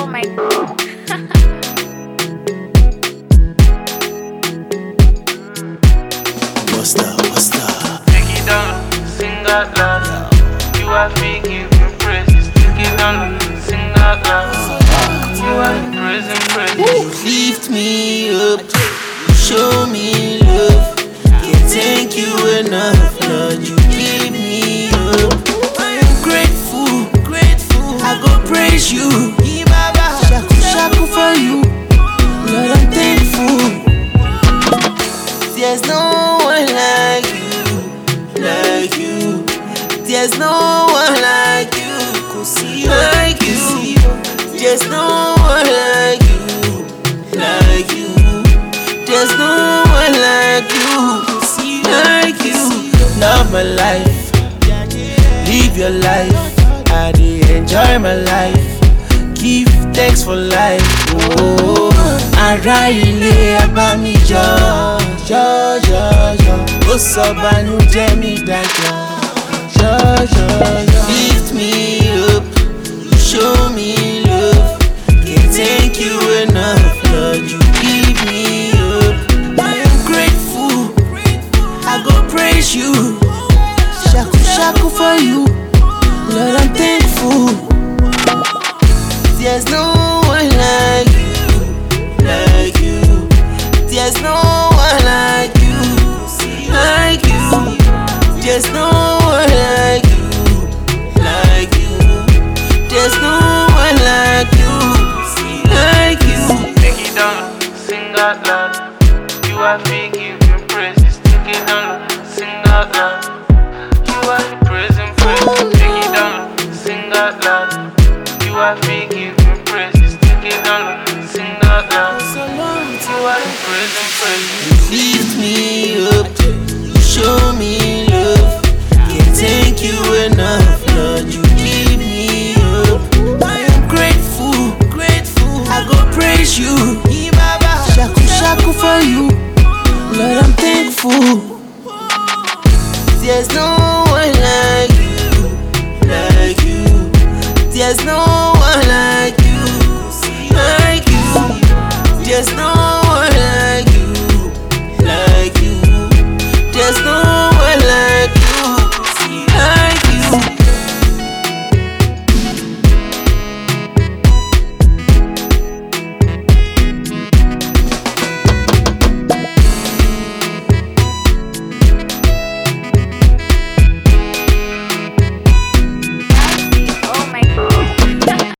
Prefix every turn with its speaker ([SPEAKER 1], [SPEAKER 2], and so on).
[SPEAKER 1] my.
[SPEAKER 2] What's that?
[SPEAKER 3] Take it down, sing that loud. You are free, give me praises. Take it down, sing that loud. You are praising.
[SPEAKER 2] Lift me up, show me love. Can't thank you enough, Lord. You give me up. I am grateful. I go praise you. Shaku for you, Lord. I'm thankful. There's no one like you. There's no one like you. Like you. There's no one like you. There's no one like you. Love my life, live your life. I dey enjoy my life. Give thanks for life. Oh, ara ilé abá mi jọ. Ó sọ bànújẹ́ mi dájọ́. Lift me up, show me love. Can't thank you enough, Lord. You give me up. I am grateful. I go praise you. Shaku for you, Lord. I'm thankful. There's no one like you. There's no one like you. There's no one like you. There's no one like you.
[SPEAKER 3] Take it down, sing that loud. You are free, give me praises. Take it down, sing that loud. You are praising. Take it down, sing that loud. You are free, give me praises. Take it down, sing that loud. You are praising.
[SPEAKER 2] Lift me up, show me love. Can't thank you enough, Lord. You give me up. I am grateful. I go praise you. Shaku for you, Lord. I'm thankful. There's no one like you. There's no one like you. There's no one like you. There's no